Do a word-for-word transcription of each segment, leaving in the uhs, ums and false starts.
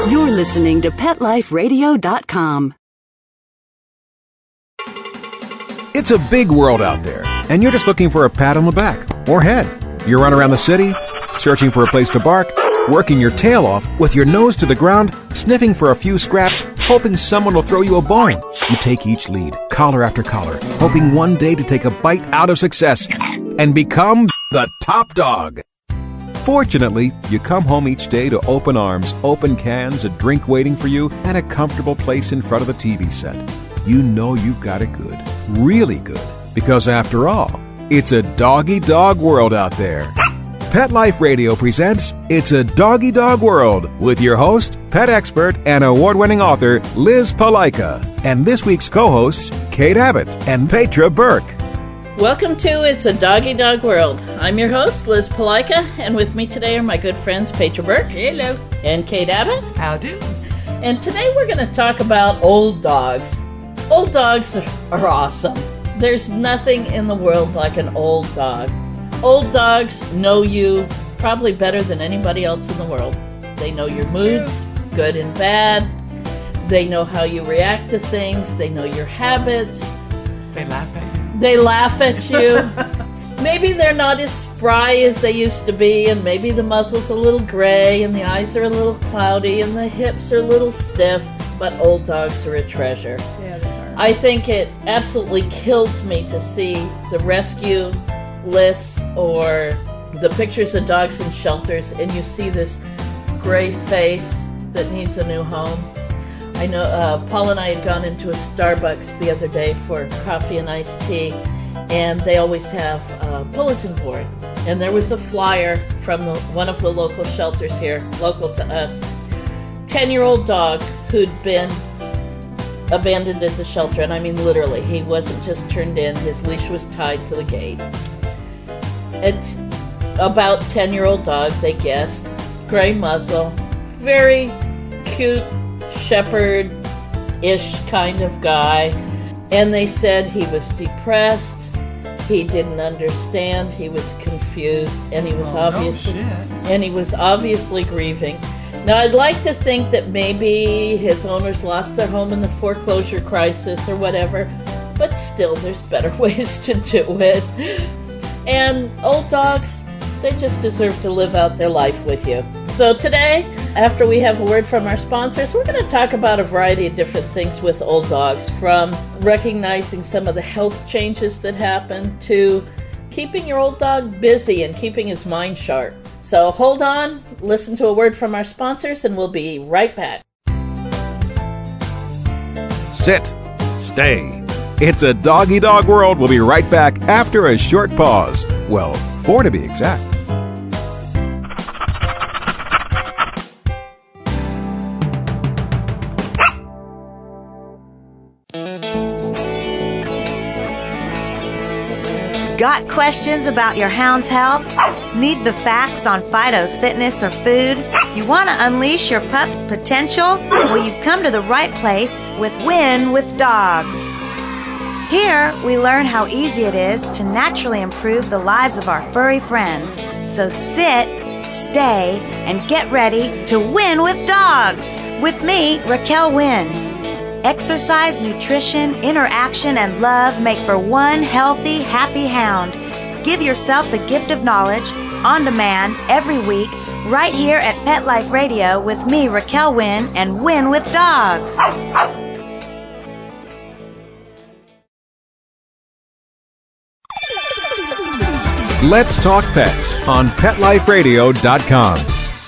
You're listening to pet life radio dot com. It's a big world out there, and you're just looking for a pat on the back or head. You run around the city, searching for a place to bark, working your tail off with your nose to the ground, sniffing for a few scraps, hoping someone will throw you a bone. You take each lead, collar after collar, hoping one day to take a bite out of success and become the top dog. Fortunately, you come home each day to open arms, open cans, a drink waiting for you, and a comfortable place in front of the T V set. You know you've got it good, really good, because after all, it's a doggy-dog world out there. Pet Life Radio presents It's a Doggy Dog World with your host, pet expert, and award-winning author Liz Palaika, and this week's co-hosts, Kate Abbott and Petra Burke. Welcome to It's a Doggy Dog World. I'm your host, Liz Palaika, and with me today are my good friends, Petra Burke. Hello. And Kate Abbott. How do? And today we're going to talk about old dogs. Old dogs are awesome. There's nothing in the world like an old dog. Old dogs know you probably better than anybody else in the world. They know your moods, good and bad. They know how you react to things. They know your habits. They laugh at you. They laugh at you. Maybe they're not as spry as they used to be, and maybe the muzzle's a little gray, and the eyes are a little cloudy, and the hips are a little stiff, but old dogs are a treasure. Yeah, they are. I think it absolutely kills me to see the rescue lists or the pictures of dogs in shelters, and you see this gray face that needs a new home. I know uh, Paul and I had gone into a Starbucks the other day for coffee and iced tea, and they always have a bulletin board. And there was a flyer from the, one of the local shelters here, local to us. ten-year-old dog who'd been abandoned at the shelter, and I mean literally, he wasn't just turned in, his leash was tied to the gate. It's about ten-year-old dog, they guessed, gray muzzle, very cute shepherd-ish kind of guy, and they said he was depressed, he didn't understand, he was confused, and he was oh, obviously no shit. and he was obviously grieving. Now, I'd like to think that maybe his owners lost their home in the foreclosure crisis or whatever, but still, there's better ways to do it. And old dogs, they just deserve to live out their life with you. So today, after we have a word from our sponsors, we're going to talk about a variety of different things with old dogs, from recognizing some of the health changes that happen to keeping your old dog busy and keeping his mind sharp. So hold on, listen to a word from our sponsors, and we'll be right back. Sit. Stay. It's a Doggy Dog World. We'll be right back after a short pause. Well, four to be exact. Got questions about your hound's health? Need the facts on Fido's fitness or food? You want to unleash your pup's potential? Well, you've come to the right place with Win with Dogs. Here, we learn how easy it is to naturally improve the lives of our furry friends. So sit, stay, and get ready to win with dogs. With me, Raquel Wynn. Exercise, nutrition, interaction, and love make for one healthy, happy hound. Give yourself the gift of knowledge on demand every week right here at Pet Life Radio with me, Raquel Wynn, and Win with Dogs. Let's talk pets on pet life radio dot com.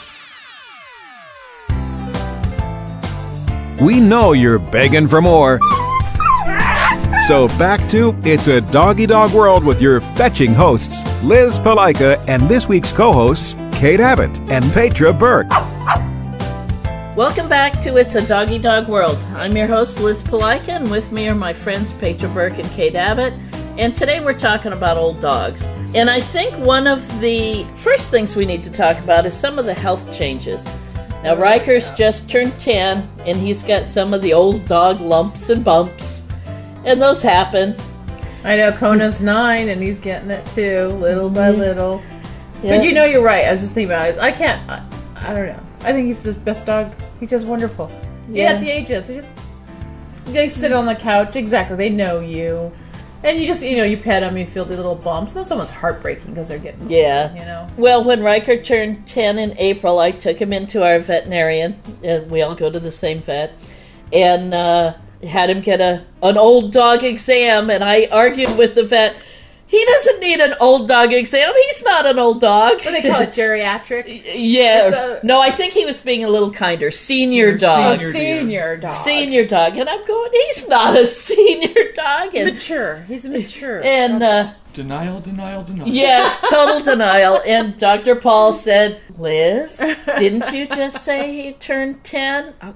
We know you're begging for more. So back to It's a Doggy Dog World with your fetching hosts, Liz Palaika, and this week's co-hosts, Kate Abbott and Petra Burke. Welcome back to It's a Doggy Dog World. I'm your host, Liz Palaika, and with me are my friends Petra Burke and Kate Abbott. And today we're talking about old dogs. And I think one of the first things we need to talk about is some of the health changes. Now, Riker's just turned ten, and he's got some of the old dog lumps and bumps, and those happen. I know, Kona's nine, and he's getting it too, little by little. Yeah. But you know, you're right. I was just thinking about it. I can't, I, I don't know. I think he's the best dog He's just wonderful. Yeah, Yeah. at the ages, they just they sit on the couch. Exactly, they know you, and you just you know you pet them, you feel the little bumps. That's almost heartbreaking because they're getting Yeah. you know. Well, when Riker turned ten in April, I took him into our veterinarian. And we all go to the same vet. And uh, had him get a an old dog exam. And I argued with the vet, he doesn't need an old dog exam. He's not an old dog. What do they call it, geriatric? Yeah. So- No, I think he was being a little kinder. Senior Senior- dog. senior. Oh, senior dog. Senior dog. And I'm going, he's not a senior dog. And, Mature. He's mature. and uh, Denial, denial, denial. yes, total denial. And Doctor Paul said, Liz, didn't you just say he turned ten? Oh,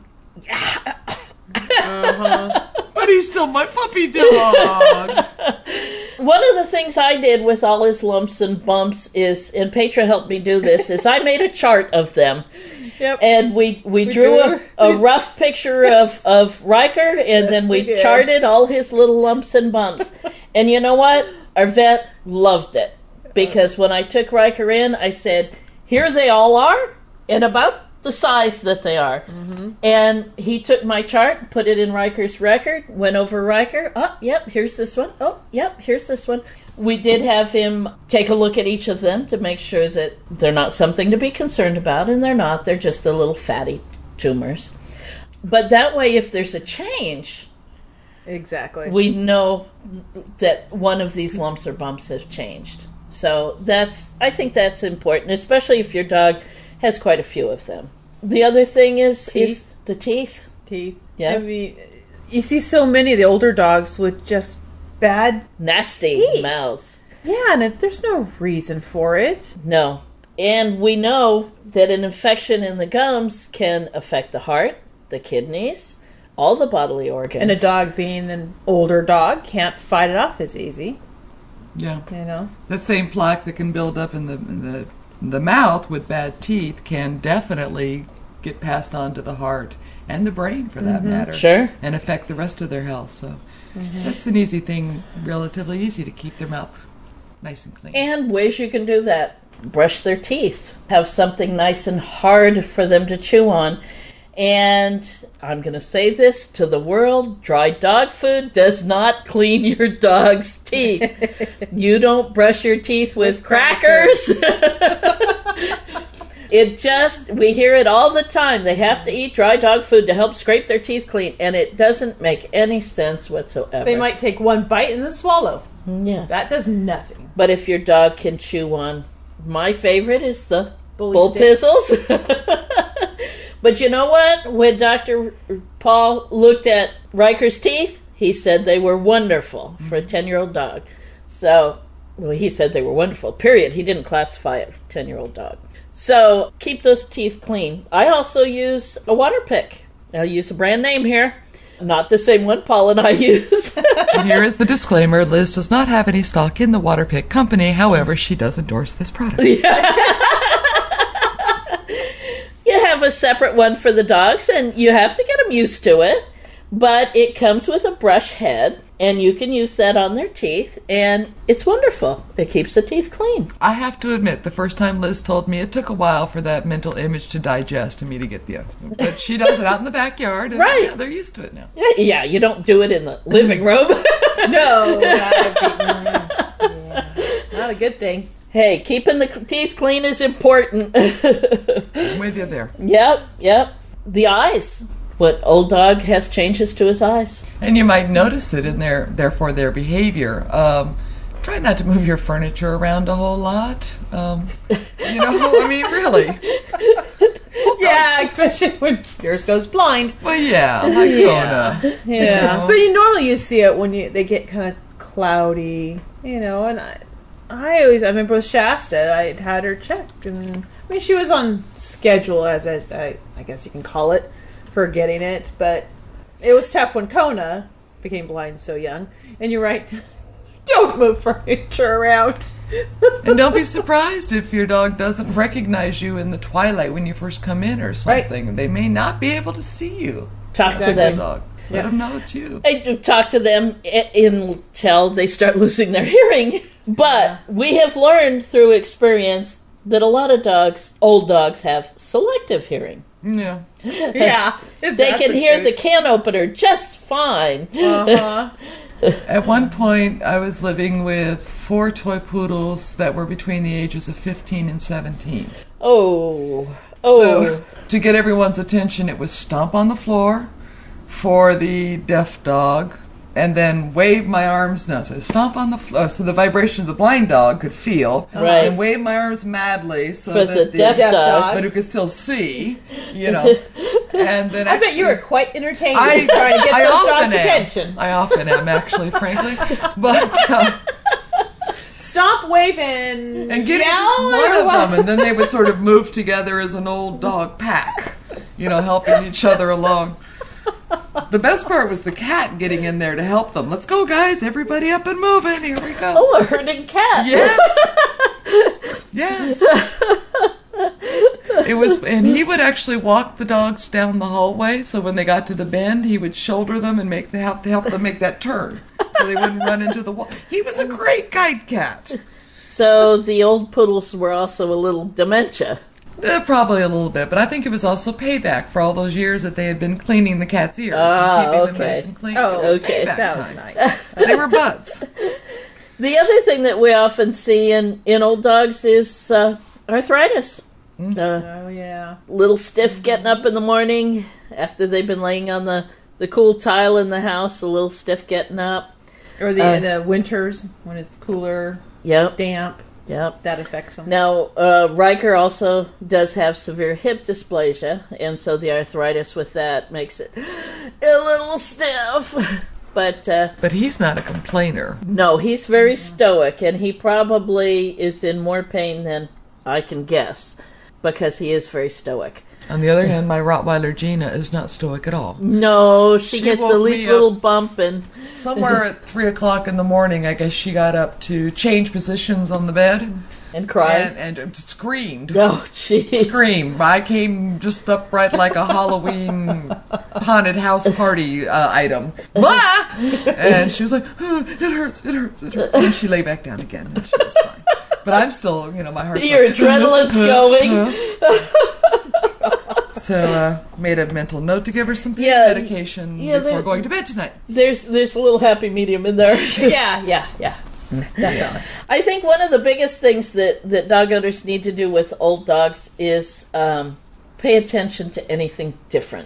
But he's still my puppy dog. one of the things I did with all his lumps and bumps is, and Petra helped me do this, is I made a chart of them. Yep. And we, we, drew, drew a, a rough picture of, of Riker, and then we, we did. charted all his little lumps and bumps. And you know what? Our vet loved it. Because when I took Riker in, I said, here they all are, and about the size that they are. Mm-hmm. And he took my chart, put it in Riker's record, went over Riker. Oh, yep, here's this one. Oh, yep, here's this one. We did have him take a look at each of them to make sure that they're not something to be concerned about, and they're not. They're just the little fatty tumors. But that way, if there's a change, Exactly. we know that one of these lumps or bumps have changed. So that's, I think that's important, especially if your dog has quite a few of them. The other thing is Teeth. is the teeth. Teeth. Yeah. I mean, you see so many of the older dogs with just bad. Nasty Teeth. mouths. Yeah, and it, there's no reason for it. No. And we know that an infection in the gums can affect the heart, the kidneys, all the bodily organs. And a dog being an older dog can't fight it off as easy, Yeah. you know. That same plaque that can build up in the in the in the mouth with bad teeth can definitely get passed on to the heart and the brain, for that matter. Sure. And affect the rest of their health. So that's an easy thing, relatively easy to keep their mouth nice and clean. And ways you can do that. Brush their teeth. Have something nice and hard for them to chew on. And I'm going to say this to the world, dry dog food does not clean your dog's teeth. You don't brush your teeth with crackers. It just, we hear it all the time. They have to eat dry dog food to help scrape their teeth clean. And it doesn't make any sense whatsoever. They might take one bite and then swallow. Yeah. That does nothing. But if your dog can chew on, my favorite is the Bully bull stick. pizzles. But you know what? When Doctor Paul looked at Riker's teeth, he said they were wonderful for a ten-year-old dog. So, well, he said they were wonderful, period. He didn't classify it for a ten-year-old dog. So, keep those teeth clean. I also use a water pick. I'll use a brand name here. Not the same one Paul and I use. And here is the disclaimer. Liz does not have any stock in the Waterpick Company. However, she does endorse this product. You have a separate one for the dogs, and you have to get them used to it. But it comes with a brush head, and you can use that on their teeth, and it's wonderful. It keeps the teeth clean. I have to admit, the first time Liz told me, it took a while for that mental image to digest and me to get the... But she does it out in the backyard, and Right. yeah, they're used to it now. Yeah, you don't do it in the living room. No, that'd be, yeah, not a good thing. Hey, keeping the teeth clean is important. I'm with you there. Yep, yep. The eyes. What old dog has changes to his eyes. And you might notice it in their, therefore, their behavior. Um, try not to move your furniture around a whole lot. Um, you know, I mean, really. Yeah, especially when yours goes blind. Well, yeah, like Yeah. Kona. Yeah, know? but you normally you see it when you they get kind of cloudy, you know. And I, I always I remember with Shasta, I had her checked, and I mean she was on schedule as as I, I guess you can call it for getting it, but it was tough when Kona became blind so young. And you're right, don't move furniture around. And don't be surprised if your dog doesn't recognize you in the twilight when you first come in or something. They may not be able to see you. Talk Exactly. to them. Dog. Let Yeah. them know it's you. I do talk to them i- until they start losing their hearing. But we have learned through experience that a lot of dogs, old dogs, have selective hearing. Yeah. Yeah. They can hear the can opener just fine. Uh-huh. At one point, I was living with four toy poodles that were between the ages of fifteen and seventeen. Oh. Oh. So, to get everyone's attention, it was stomp on the floor for the deaf dog, and then wave my arms. No, so stomp on the floor so the vibration of the blind dog could feel, Right. and wave my arms madly so For that the deaf dog. but who could still see, you know. And then I bet actually, you were quite entertained I, trying to get I those often dogs' am. attention. I often am, actually, frankly. But uh, Stop waving. and getting yell one or of what? them, and then they would sort of move together as an old dog pack, you know, helping each other along. The best part was the cat getting in there to help them. Let's go, guys! Everybody up and moving. Here we go. Oh, a herding cat. Yes. Yes. It was, and he would actually walk the dogs down the hallway. So when they got to the bend, he would shoulder them and make the help to help them make that turn, so they wouldn't run into the wall. He was a great guide cat. So the old poodles were also a little dementia. Eh, probably a little bit, but I think it was also payback for all those years that they had been cleaning the cat's ears Ah, and keeping them okay. nice and clean. Oh, It was okay. payback That was time. nice. They were buds. The other thing that we often see in, in old dogs is uh, arthritis. Uh, Oh, yeah. little stiff getting up in the morning after they've been laying on the, the cool tile in the house, a little stiff getting up. Or the Uh, the winters when it's cooler, Yep, damp. yep. That affects them. Now, uh, Riker also does have severe hip dysplasia, and so the arthritis with that makes it a little stiff. But uh, But he's not a complainer. no, he's very stoic, and he probably is in more pain than I can guess, because he is very stoic. On the other hand, my Rottweiler Gina is not stoic at all. No, she, She gets woke the least me up. little bump, and Somewhere at three o'clock in the morning, I guess she got up to change positions on the bed and cried. and, and screamed. Oh, jeez. Scream. I came just upright like a Halloween haunted house party uh, item. Blah! And she was like, oh, it hurts, it hurts, it hurts. And she lay back down again, and she was fine. But I'm still, you know, my heart's Your like, adrenaline's going. So uh, made a mental note to give her some pain Yeah, medication yeah, before they- going to bed tonight. There's there's a little happy medium in there. yeah, yeah, yeah. Definitely. I think one of the biggest things that, that dog owners need to do with old dogs is um, pay attention to anything different,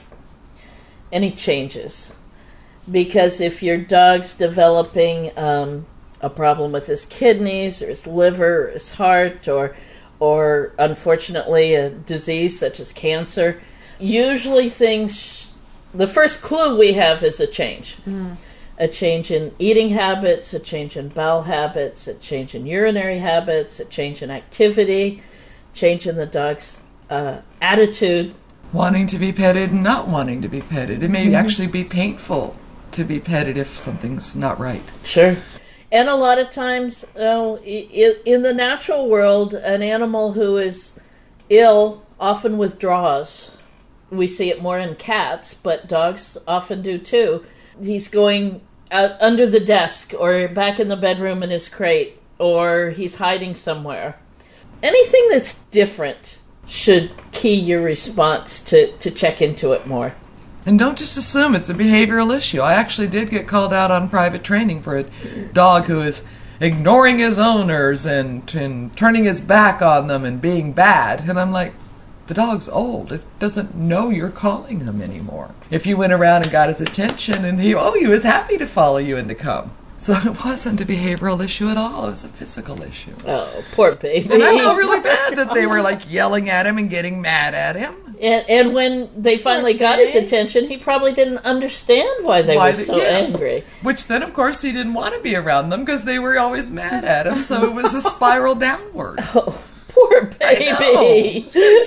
any changes. Because if your dog's developing um, a problem with his kidneys or his liver or his heart or, or unfortunately a disease such as cancer, usually things, the first clue we have is a change. Mm. A change in eating habits, a change in bowel habits, a change in urinary habits, a change in activity, change in the dog's uh, attitude. Wanting to be petted and not wanting to be petted. It may mm-hmm. actually be painful to be petted if something's not right. Sure. And a lot of times, uh, in the natural world, an animal who is ill often withdraws. We see it more in cats, but dogs often do too. He's going out under the desk or back in the bedroom in his crate, or he's hiding somewhere. Anything that's different should key your response to, to check into it more. And don't just assume it's a behavioral issue. I actually did get called out on private training for a dog who is ignoring his owners and, and turning his back on them and being bad. And I'm like, the dog's old. It doesn't know you're calling him anymore. If you went around and got his attention and he, oh, he was happy to follow you and to come. So it wasn't a behavioral issue at all. It was a physical issue. Oh, poor baby. And I felt really bad that they were like yelling at him and getting mad at him. And, and when they finally got his attention, he probably didn't understand why they Why were they- so yeah. angry. Which then, of course, he didn't want to be around them because they were always mad at him. So it was a spiral downward. Oh, poor baby. I know. It's very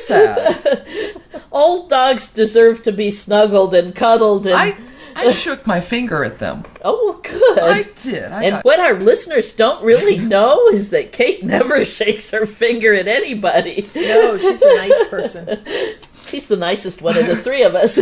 sad. Old dogs deserve to be snuggled and cuddled. And I, I shook my finger at them. oh, well, good. I did. I and got, what our listeners don't really know is that Kate never shakes her finger at anybody. No, she's a nice person. She's the nicest one of the three of us.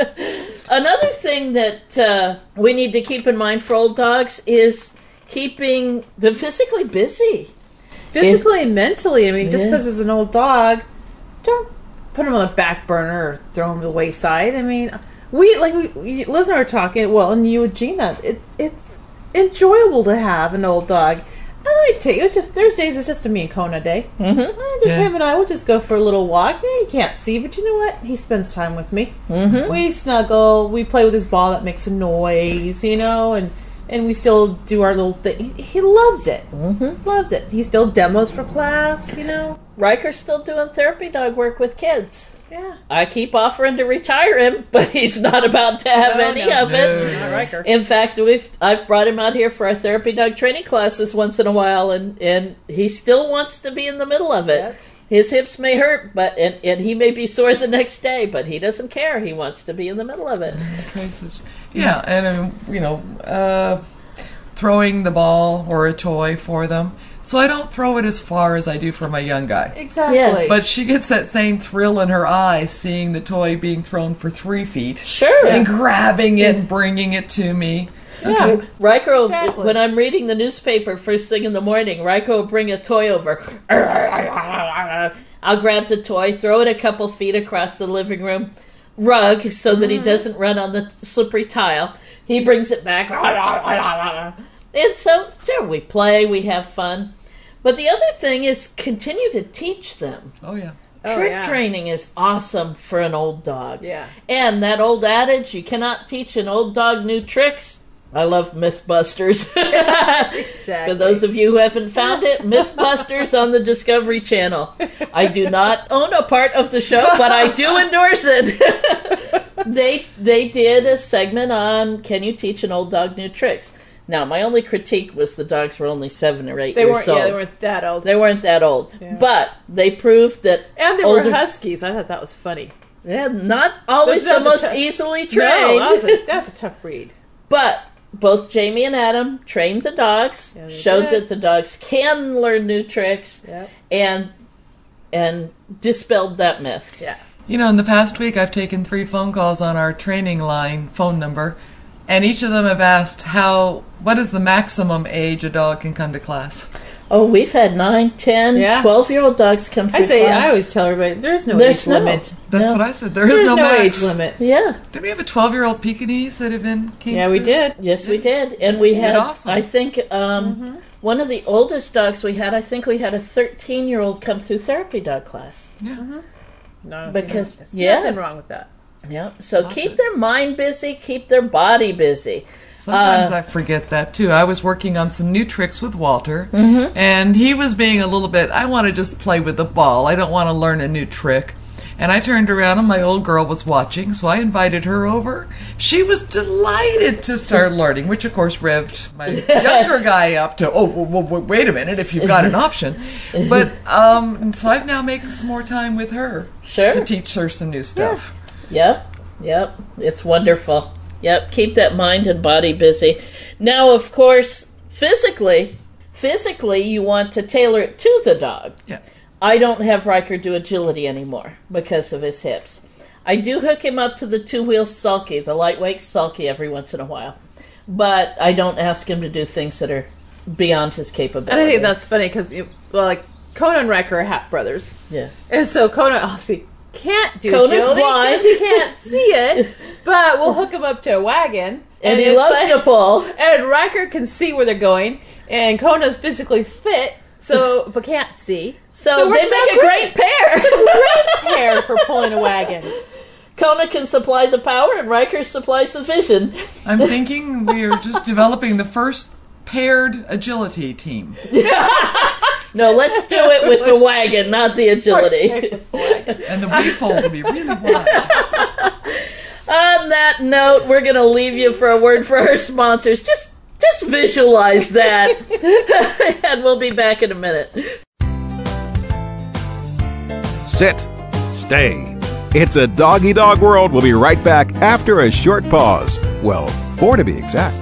Another thing that uh, we need to keep in mind for old dogs is keeping them physically busy. physically and mentally. I mean, just Yeah. because it's an old dog, don't put him on the back burner or throw him to the wayside. I mean, we like we, we Liz and I were talking. Well, and you and Gina, it's it's enjoyable to have an old dog. I like to take it. Just there's days it's just a me and Kona day. Mm-hmm. Just Yeah. him and I will just go for a little walk. Yeah, he can't see, but you know what? He spends time with me. Mm-hmm. We snuggle. We play with his ball that makes a noise, you know, and and we still do our little thing. He, he loves it. Mm-hmm. Loves it. He still demos for class, you know. Riker's still doing therapy dog work with kids. Yeah. I keep offering to retire him, but he's not about to have No, any no, of it. Not Riker. In fact, we've I've brought him out here for our therapy dog training classes once in a while, and, and he still wants to be in the middle of it. Yep. His hips may hurt, but and, and he may be sore the next day, but he doesn't care. He wants to be in the middle of it. Places. Yeah, and um, you know, uh, throwing the ball or a toy for them. So I don't throw it as far as I do for my young guy. Exactly. Yeah. But she gets that same thrill in her eyes seeing the toy being thrown for three feet. Sure. And grabbing it and bringing it to me. Yeah, Riker will, Exactly. when I'm reading the newspaper first thing in the morning, Riker will bring a toy over. I'll grab the toy, throw it a couple feet across the living room rug so that he doesn't run on the slippery tile. He brings it back. And so, sure, we play, we have fun. But the other thing is continue to teach them. Oh, yeah. Oh, Trick yeah. training is awesome for an old dog. Yeah. And that old adage, you cannot teach an old dog new tricks. I love Mythbusters. For those of you who haven't found it, Mythbusters on the Discovery Channel. I do not own a part of the show, but I do endorse it. they they did a segment on can you teach an old dog new tricks. Now, my only critique was the dogs were only seven or eight They years weren't. old. Yeah, they weren't that old. They weren't that old. Yeah. But they proved that and they older, were huskies. I thought that was funny. yeah, not always That's- the that's most a tou- easily No, trained. that's a, that's a tough breed. But both Jamie and Adam trained the dogs, Yeah, they showed did. that the dogs can learn new tricks, Yep. and and dispelled that myth. Yeah. You know, in the past week, I've taken three phone calls on our training line phone number, and each of them have asked how, what is the maximum age a dog can come to class? Oh, we've had nine, ten, Yeah. twelve-year-old dogs come through I say, class. I always tell everybody, there's no There's age no- limit. That's No. what I said. There is There's no, no, max. age limit. Yeah. Did we have a twelve-year-old Pekingese that had been came Yeah, we through? did. Yes, we did. And we Did had, awesome. I think, um, one of the oldest dogs we had, I think we had a thirteen-year-old come through therapy dog class. Yeah. No, I don't Because- see no- there's yeah. nothing wrong with that. Yeah. So keep their mind busy, keep their body busy. Sometimes Uh, I forget that too. I was working on some new tricks with Walter, Mm-hmm. and he was being a little bit, I want to just play with the ball. I don't want to learn a new trick. And I turned around and my old girl was watching, so I invited her over. She was delighted to start learning, which of course revved my younger guy up to, oh, well, well, wait a minute, if you've got an option. But, um, so I've now made some more time with her Sure. to teach her some new stuff. Yep, yep. It's wonderful. Yep, keep that mind and body busy. Now, of course, physically, physically, you want to tailor it to the dog. Yeah. I don't have Riker do agility anymore because of his hips. I do hook him up to the two-wheel sulky, the lightweight sulky, every once in a while. But I don't ask him to do things that are beyond his capability. And I think that's funny because, well, like, Kona and Riker are half brothers. Yeah. And so Kona obviously can't do Kona's agility blind. 'cause he can't see it, but we'll hook him up to a wagon. And, he it's loves like- to pull. And Riker can see where they're going, and Kona's physically fit, so but can't see. So, it they works out make a great pair. great pair for pulling a wagon. Kona can supply the power and Riker supplies the vision. I'm thinking we are just developing the first paired agility team. No, let's do it with the wagon, not the agility. And the wheel poles will be really wide. On that note, we're going to leave you for a word for our sponsors. Just just visualize that. And we'll be back in a minute. Sit. Stay. It's a doggy dog world. We'll be right back after a short pause. Well, four to be exact.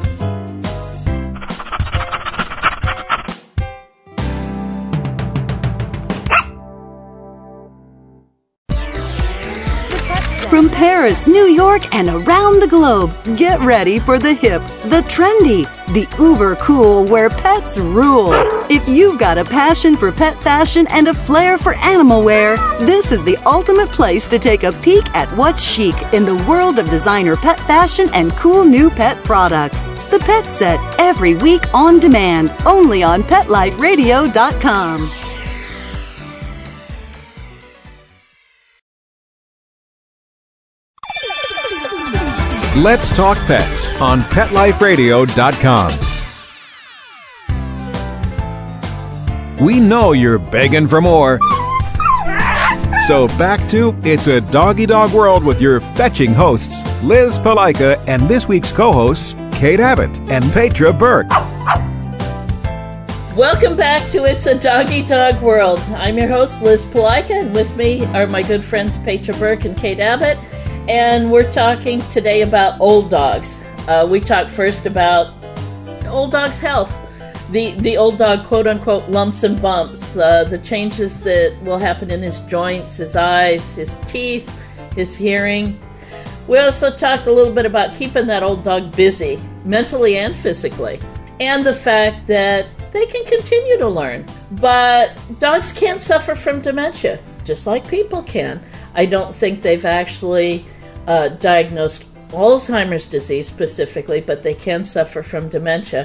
The Pet From Paris, New York, and around the globe, get ready for the hip, the trendy, the uber cool where pets rule. If you've got a passion for pet fashion and a flair for animal wear, this is the ultimate place to take a peek at what's chic in the world of designer pet fashion and cool new pet products. The Pet Set, every week on demand, only on pet life radio dot com. Let's Talk Pets on pet life radio dot com. We know you're begging for more. So back to It's a Doggy Dog World with your fetching hosts, Liz Palika, and this week's co-hosts, Kate Abbott and Petra Burke. Welcome back to It's a Doggy Dog World. I'm your host, Liz Palika, and with me are my good friends Petra Burke and Kate Abbott. And we're talking today about old dogs. Uh, we talked first about old dog's health. The the old dog, quote-unquote, lumps and bumps. Uh, the changes that will happen in his joints, his eyes, his teeth, his hearing. We also talked a little bit about keeping that old dog busy, mentally and physically. And the fact that they can continue to learn. But dogs can suffer from dementia, just like people can. I don't think they've actually uh, diagnosed Alzheimer's disease specifically, but they can suffer from dementia.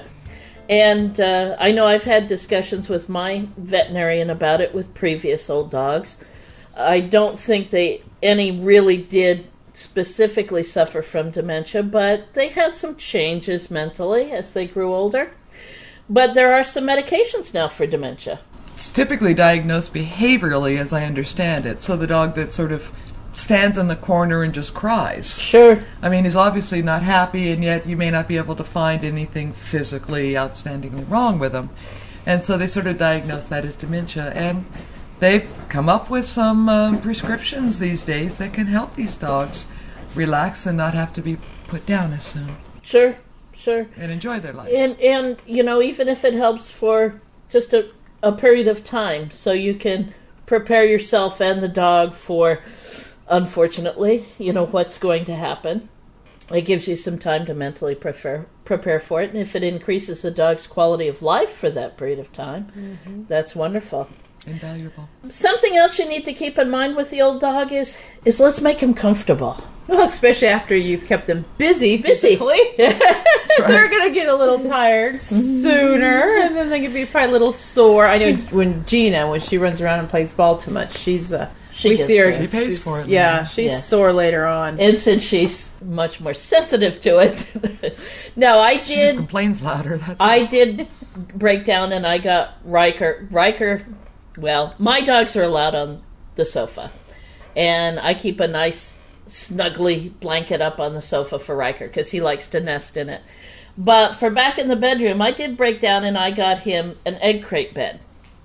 And uh, I know I've had discussions with my veterinarian about it with previous old dogs. I don't think they any really did specifically suffer from dementia, but they had some changes mentally as they grew older. But there are some medications now for dementia. It's typically diagnosed behaviorally, as I understand it. So the dog that sort of stands in the corner and just cries. Sure. I mean, he's obviously not happy, and yet you may not be able to find anything physically outstandingly wrong with him. And so they sort of diagnose that as dementia. And they've come up with some uh, prescriptions these days that can help these dogs relax and not have to be put down as soon. Sure, sure. And enjoy their lives. And, and you know, even if it helps for just a, a period of time, so you can prepare yourself and the dog for, unfortunately, you know, what's going to happen. It gives you some time to mentally prepare, prepare for it. And if it increases the dog's quality of life for that period of time, mm-hmm. that's wonderful. Invaluable. Something else you need to keep in mind with the old dog is, is let's make him comfortable. Well, especially after you've kept them busy Busy. physically. That's right. They're going to get a little tired sooner, and then they can be probably a little sore. I know when Gina, when she runs around and plays ball too much, she's... Uh, She we gets see her. sore. She pays for it. Yeah, then. she's Yeah. sore later on. And since she's much more sensitive to it, no, I She just did. complains louder. That's I it. did break down, and I got Riker. Riker. Well, my dogs are allowed on the sofa, and I keep a nice snuggly blanket up on the sofa for Riker because he likes to nest in it. But for back in the bedroom, I did break down, and I got him an egg crate bed.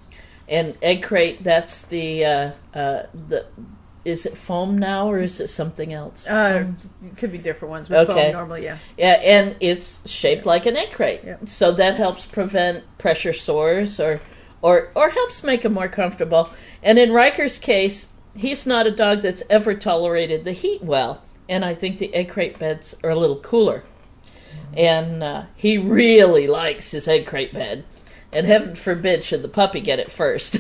And egg crate, that's the uh, uh, the. Is it foam now, or is it something else? Uh, it could be different ones, but Okay. foam normally, yeah. Yeah, and it's shaped like an egg crate, Yeah. so that helps prevent pressure sores, or, or, or helps make him more comfortable. And in Riker's case, he's not a dog that's ever tolerated the heat well, and I think the egg crate beds are a little cooler. And uh, he really likes his egg crate bed. And heaven forbid should the puppy get it first.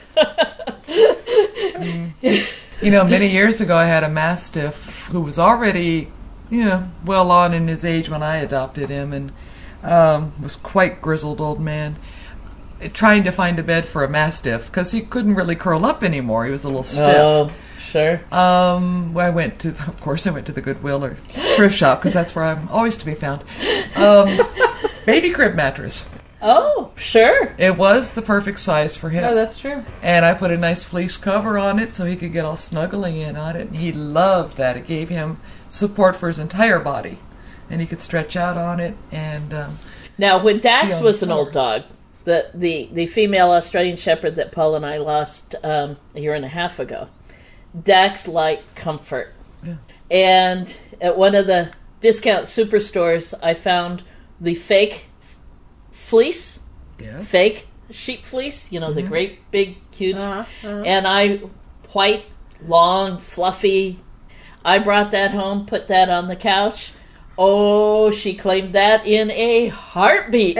mm. You know, many years ago I had a Mastiff who was already, you know, well on in his age when I adopted him, and um, was quite grizzled old man, trying to find a bed for a Mastiff because he couldn't really curl up anymore. He was a little stiff. Oh, sure. Um, well, I went to, of course, I went to the Goodwill or thrift shop because that's where I'm always to be found. Um, baby crib mattress. Oh, sure. It was the perfect size for him. Oh, that's true. And I put a nice fleece cover on it so he could get all snuggling in on it. And he loved that. It gave him support for his entire body. And he could stretch out on it. And um, Now, when Dax Yeah, was an sure. old dog, the, the, the female Australian Shepherd that Paul and I lost um, a year and a half ago, Dax liked comfort. Yeah. And at one of the discount superstores, I found the fake fleece, yeah. fake sheep fleece, you know, the great, big, huge, Uh-huh, uh-huh. and I, white, long, fluffy. I brought that home, put that on the couch. Oh, she claimed that in a heartbeat.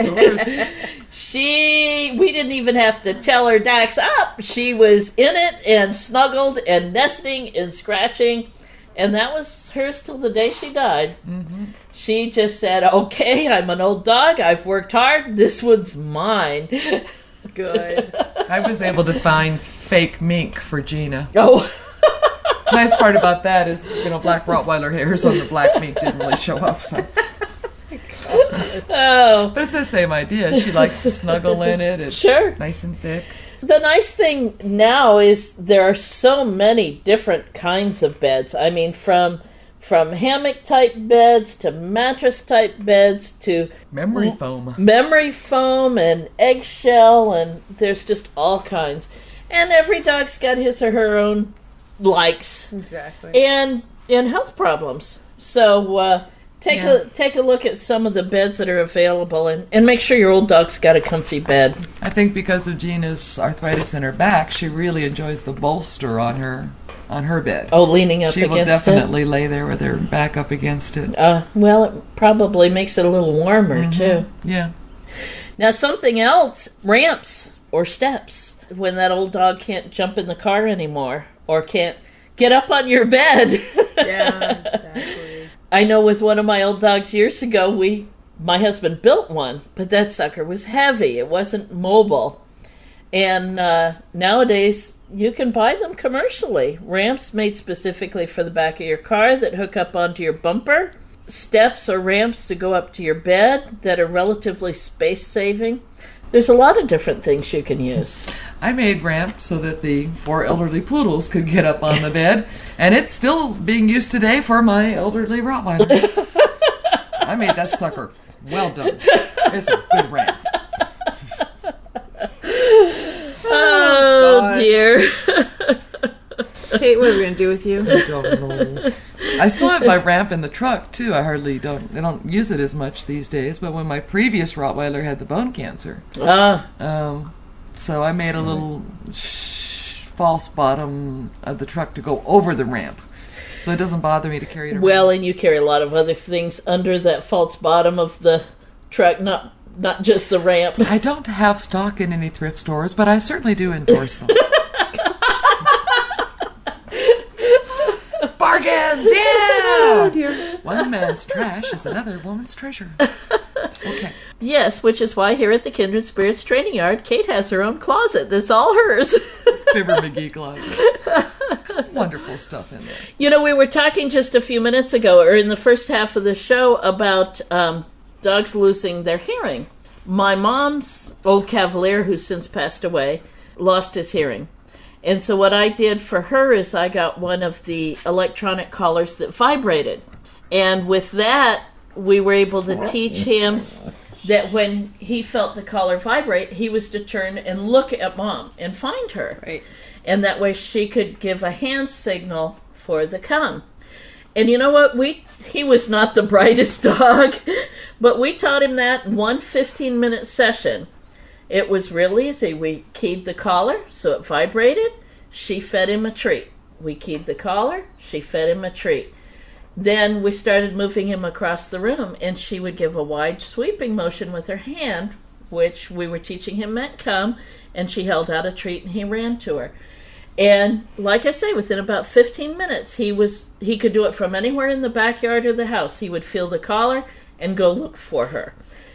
She, we didn't even have to tell her Dax up. She was in it and snuggled and nesting and scratching. And that was hers till the day she died. Mm-hmm. She just said, okay, I'm an old dog. I've worked hard. This one's mine. Good. I was able to find fake mink for Gina. Oh, Nice part about that is, you know, black Rottweiler hairs on the black mink didn't really show up. So. oh. But it's the same idea. She likes to snuggle in it. It's Sure. nice and thick. The nice thing now is there are so many different kinds of beds. I mean, from from hammock type beds to mattress type beds to Memory foam. memory foam and eggshell, and there's just all kinds. And every dog's got his or her own likes Exactly. and and health problems. So uh, take Yeah. a take a look at some of the beds that are available, and, and make sure your old dog's got a comfy bed. I think because of Gina's arthritis in her back, she really enjoys the bolster on her on her bed. Oh, leaning up she will against definitely lay there with her back up against it. it. Uh, well, it probably makes it a little warmer Mm-hmm. too. Yeah. Now, something else: ramps or steps. When that old dog can't jump in the car anymore or can't get up on your bed. Yeah, exactly. I know with one of my old dogs years ago, we my husband built one, but that sucker was heavy. It wasn't mobile. And uh, nowadays, you can buy them commercially. Ramps made specifically for the back of your car that hook up onto your bumper. Steps or ramps to go up to your bed that are relatively space-saving. There's a lot of different things you can use. I made ramp so that the four elderly poodles could get up on the bed, and it's still being used today for my elderly Rottweiler. I made that sucker. Well done. It's a good ramp. Oh, gosh. dear. Kate, what are we going to do with you? I don't know. I still have my ramp in the truck too. I hardly don't. I don't use it as much these days. But when my previous Rottweiler had the bone cancer, Ah, um, so I made a little sh- false bottom of the truck to go over the ramp, so it doesn't bother me to carry it around. well, and you carry a lot of other things under that false bottom of the truck, not not just the ramp. I don't have stock in any thrift stores, but I certainly do endorse them. Bargains, yeah! Oh, dear. One man's trash is another woman's treasure. Okay. Yes, which is why here at the Kindred Spirits Training Yard, Kate has her own closet that's all hers. Fibber McGee closet. Wonderful stuff in there. You know, we were talking just a few minutes ago, or in the first half of the show, about um, dogs losing their hearing. My mom's old Cavalier, who's since passed away, lost his hearing. And so what I did for her is I got one of the electronic collars that vibrated. And with that, we were able to teach him that when he felt the collar vibrate, he was to turn and look at Mom and find her. Right. And that way she could give a hand signal for the come. And you know what? We he was not the brightest dog, but we taught him that in one fifteen-minute session. It was real easy. We keyed the collar, so it vibrated. She fed him a treat. We keyed the collar. She fed him a treat. Then we started moving him across the room, and she would give a wide sweeping motion with her hand, which we were teaching him meant come, and she held out a treat, and he ran to her. And like I say, within about fifteen minutes, he was he could do it from anywhere in the backyard or the house. He would feel the collar and go look for her.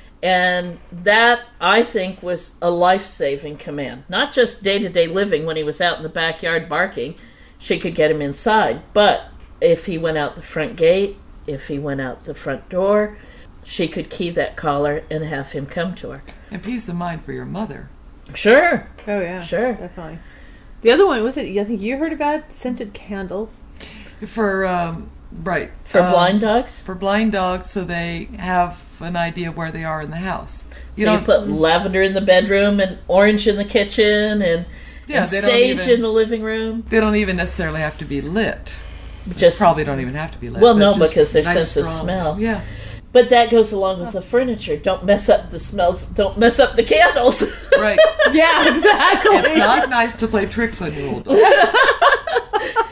And that, I think, was a life-saving command. Not just day-to-day living when he was out in the backyard barking. She could get him inside. But if he went out the front gate, if he went out the front door, she could key that collar and have him come to her. And peace of mind for your mother. Sure. Oh, yeah. Sure. Definitely. The other one, was it, I think you heard about scented candles. For, um, right. For um, blind dogs? For blind dogs, so they have an idea of where they are in the house. You so you put lavender in the bedroom and orange in the kitchen and, yeah, and they sage don't even, in the living room. They don't even necessarily have to be lit. Just probably don't even have to be lit. Well, no, because their nice sense of smell. Yeah. But that goes along with the furniture. Don't mess up the smells. Don't mess up the candles. Right. Yeah, exactly. It's not nice to play tricks on your old dog. Let's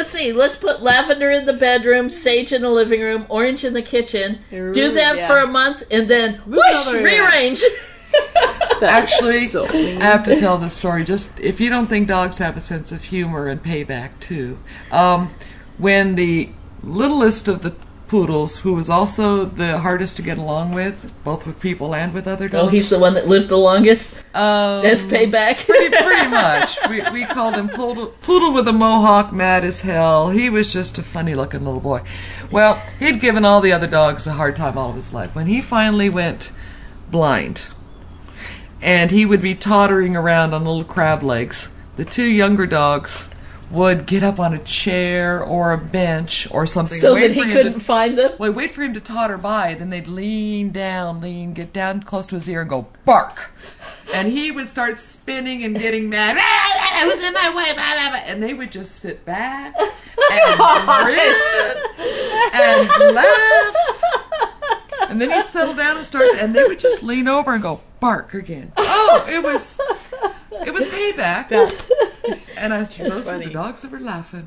let's see. Let's put lavender in the bedroom, sage in the living room, orange in the kitchen. Do that yeah. for a month, and then whoosh, Another- rearrange. Actually, so I have to tell this story. Just if you don't think dogs have a sense of humor and payback too, um, when the littlest of the poodles, who was also the hardest to get along with, both with people and with other dogs. Oh, he's the one that lived the longest. um, That's payback. pretty, pretty much. We, we called him Poodle, Poodle with a mohawk, mad as hell. He was just a funny-looking little boy. Well, he'd given all the other dogs a hard time all of his life. When he finally went blind, and he would be tottering around on little crab legs, the two younger dogs would get up on a chair or a bench or something. So wait that he for him couldn't to, find them? Well, wait for him to totter by, then they'd lean down, lean, get down close to his ear and go, bark. And he would start spinning and getting mad. Who's in my way? And they would just sit back and grin and laugh. And then he'd settle down and start, and they would just lean over and go, bark again. Oh, it was, it was payback. And I said, those were the dogs that were laughing.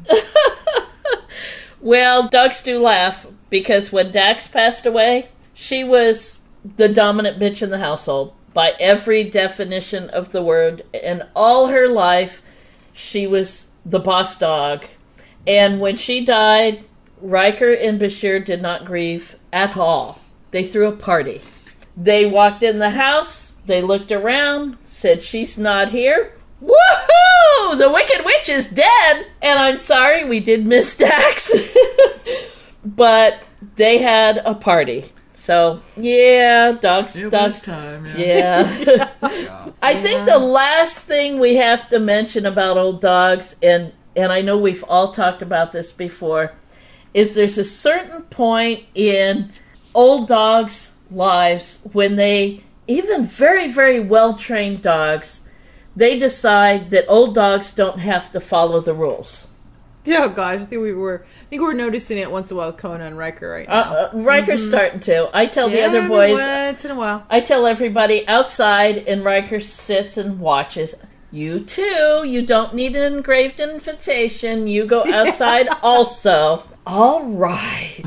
Well, dogs do laugh, because when Dax passed away, she was the dominant bitch in the household by every definition of the word. And all her life, she was the boss dog. And when she died, Riker and Bashir did not grieve at all. They threw a party. They walked in the house, they looked around, said, she's not here. Woohoo! The Wicked Witch is dead! And I'm sorry, we did miss Dax. But they had a party. So, yeah, dogs, It dogs. was time, yeah. Yeah. I think the last thing we have to mention about old dogs, and, and I know we've all talked about this before, is there's a certain point in old dogs' lives when they, even very, very well-trained dogs, they decide that old dogs don't have to follow the rules. Oh gosh, I think we were. I think we're noticing it once in a while with Conan and Riker right now. Uh, uh, Riker's Mm-hmm. starting to. I tell the Yeah, other every boys, once in a while. I tell everybody outside, and Riker sits and watches. You too. You don't need an engraved invitation. You go outside also. All right.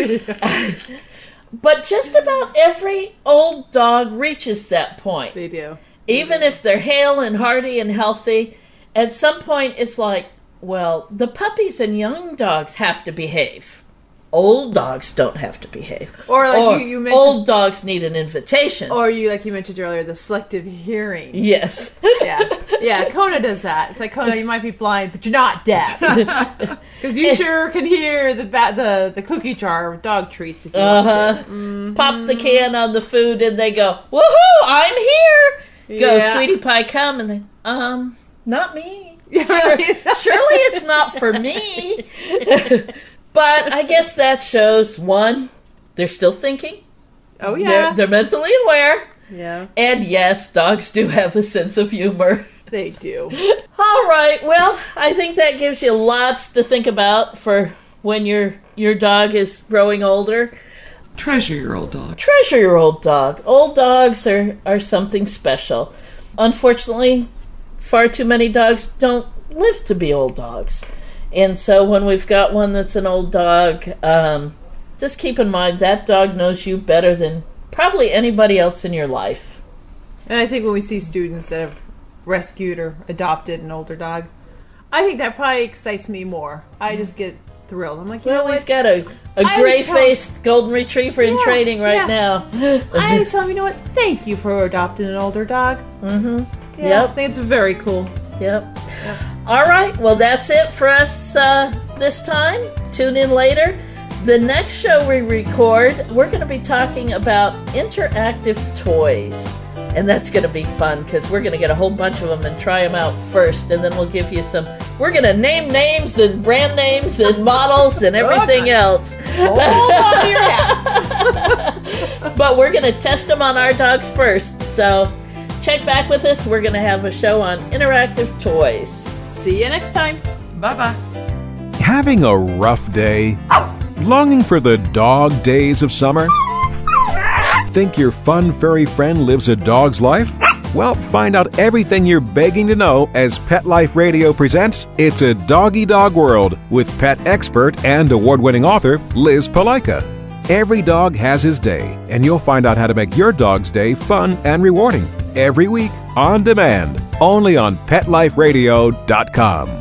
But just about every old dog reaches that point. They do. Even if they're hale and hearty and healthy, at some point it's like, well, the puppies and young dogs have to behave. Old dogs don't have to behave. Or like Or you, you mentioned, old dogs need an invitation. or you like you mentioned earlier, the selective hearing. Yes. Yeah, yeah. Kona does that. It's like, Kona, you might be blind, but you're not deaf, because you sure can hear the ba- the the cookie jar of dog treats if you want Uh-huh. to. Pop the can on the food and they go, woohoo, I'm here. Go, Yeah. sweetie pie, come. And they, um, not me. Yeah, right. Surely it's not for me. But I guess that shows, one, they're still thinking. Oh They're, yeah, they're mentally aware. yeah. And yes, dogs do have a sense of humor. They do. All right, well, I think that gives you lots to think about for when your your dog is growing older. Treasure your old dog. Treasure your old dog. Old dogs are, are something special. Unfortunately, far too many dogs don't live to be old dogs. And so when we've got one that's an old dog, um, just keep in mind that dog knows you better than probably anybody else in your life. And I think when we see students that have rescued or adopted an older dog, I think that probably excites me more. I just get thrilled. I'm like, you Well, know we've what? got a, a I was gray-faced golden retriever in Yeah, training right yeah. now. I always tell them, you know what? Thank you for adopting an older dog. Mm-hmm. Yeah, Yep. I think it's very cool. Yep. All right. Well, that's it for us uh, this time. Tune in later. The next show we record, we're going to be talking about interactive toys. And that's going to be fun because we're going to get a whole bunch of them and try them out first. And then we'll give you some. We're going to name names and brand names and models and everything else. Hold on to your hats. But we're going to test them on our dogs first. So check back with us. We're going to have a show on interactive toys. See you next time. Bye-bye. Having a rough day? Longing for the dog days of summer? Think your fun furry friend lives a dog's life? Well, find out everything you're begging to know as Pet Life Radio presents It's a Doggy Dog World with pet expert and award-winning author Liz Palaika. Every dog has his day, and you'll find out how to make your dog's day fun and rewarding every week on demand, only on pet life radio dot com.